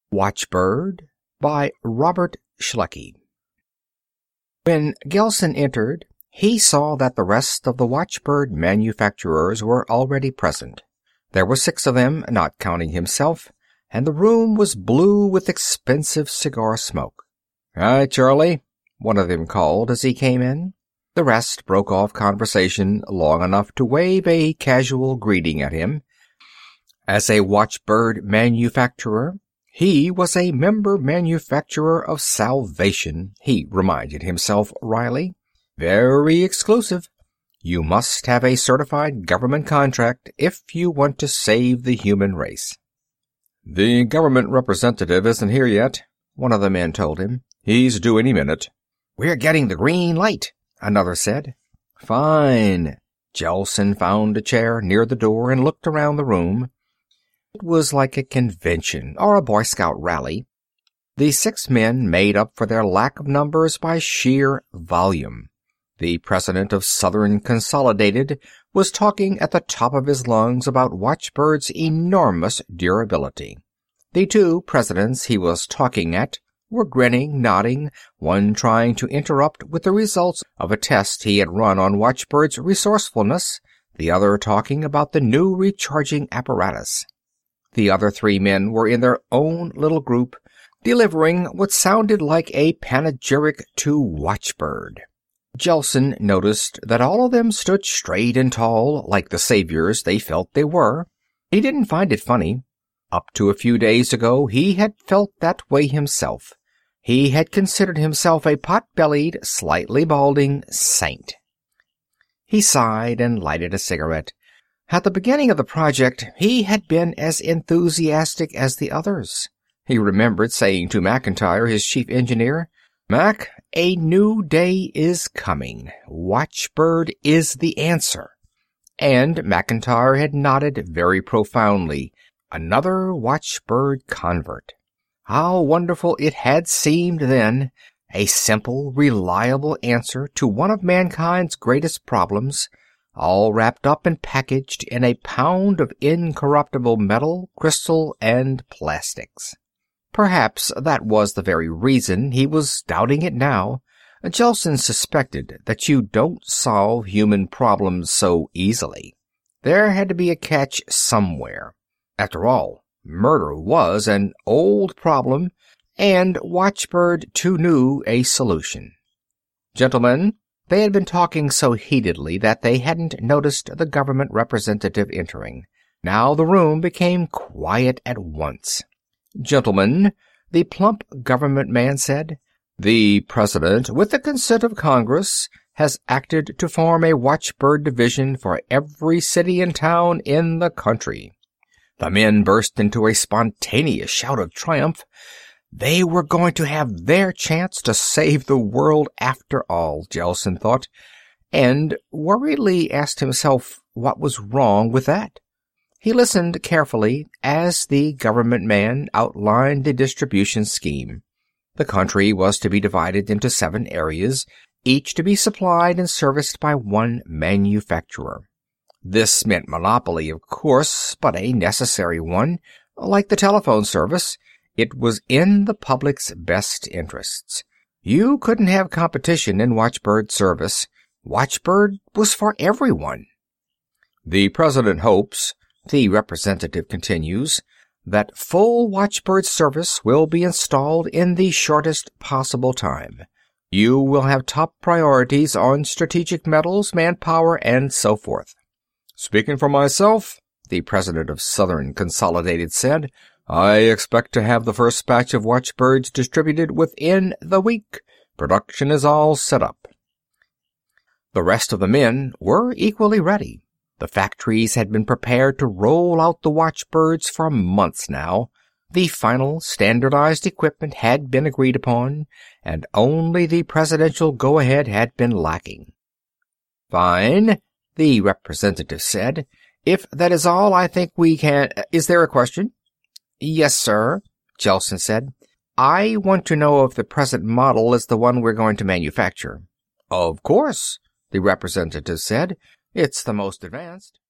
Watchbird by Robert Schleckie. When Gelsen entered, he saw that the rest of the watchbird manufacturers were already present. There were 6 of them, not counting himself, and the room was blue with expensive cigar smoke. "Hi, Charlie," one of them called as he came in. The rest broke off conversation long enough to wave a casual greeting at him. As a watchbird manufacturer, he was a member manufacturer of salvation, he reminded himself wryly. Very exclusive. You must have a certified government contract if you want to save the human race. "The government representative isn't here yet," one of the men told him. "He's due any minute." "We're getting the green light," another said. "Fine." Gelsen found a chair near the door and looked around the room. It was like a convention or a Boy Scout rally. The 6 men made up for their lack of numbers by sheer volume. The president of Southern Consolidated was talking at the top of his lungs about watchbird's enormous durability. The 2 presidents he was talking at were grinning, nodding, one trying to interrupt with the results of a test he had run on watchbird's resourcefulness, the other talking about the new recharging apparatus. The other 3 men were in their own little group, delivering what sounded like a panegyric to watchbird. Gelsen noticed that all of them stood straight and tall, like the saviors they felt they were. He didn't find it funny. Up to a few days ago, he had felt that way himself. He had considered himself a pot-bellied, slightly balding saint. He sighed and lighted a cigarette. At the beginning of the project, he had been as enthusiastic as the others. He remembered saying to McIntyre, his chief engineer, "Mac, a new day is coming. Watchbird is the answer." And McIntyre had nodded very profoundly. Another watchbird convert. How wonderful it had seemed then. A simple, reliable answer to one of mankind's greatest problems, all wrapped up and packaged in a pound of incorruptible metal, crystal, and plastics. Perhaps that was the very reason he was doubting it now. Gelsen suspected that you don't solve human problems so easily. There had to be a catch somewhere. After all, murder was an old problem, and watchbird too knew a solution. "Gentlemen," they had been talking so heatedly that they hadn't noticed the government representative entering. Now the room became quiet at once. "Gentlemen," the plump government man said, "the President, with the consent of Congress, has acted to form a watchbird division for every city and town in the country." The men burst into a spontaneous shout of triumph. They were going to have their chance to save the world after all, Gelsen thought, and worriedly asked himself what was wrong with that. He listened carefully as the government man outlined the distribution scheme. The country was to be divided into 7 areas, each to be supplied and serviced by one manufacturer. This meant monopoly, of course, but a necessary one. Like the telephone service, it was in the public's best interests. You couldn't have competition in watchbird service. Watchbird was for everyone. "The President hopes," the representative continues, "that full watchbird service will be installed in the shortest possible time. You will have top priorities on strategic metals, manpower, and so forth." "Speaking for myself," the president of Southern Consolidated said, "I expect to have the first batch of watchbirds distributed within the week. Production is all set up." The rest of the men were equally ready. The factories had been prepared to roll out the watchbirds for months now. The final standardized equipment had been agreed upon, and only the presidential go-ahead had been lacking. "Fine," the representative said. "If that is all, I think we can— Is there a question?" "Yes, sir," Gelsen said. "I want to know if the present model is the one we're going to manufacture." "Of course," the representative said. "It's the most advanced."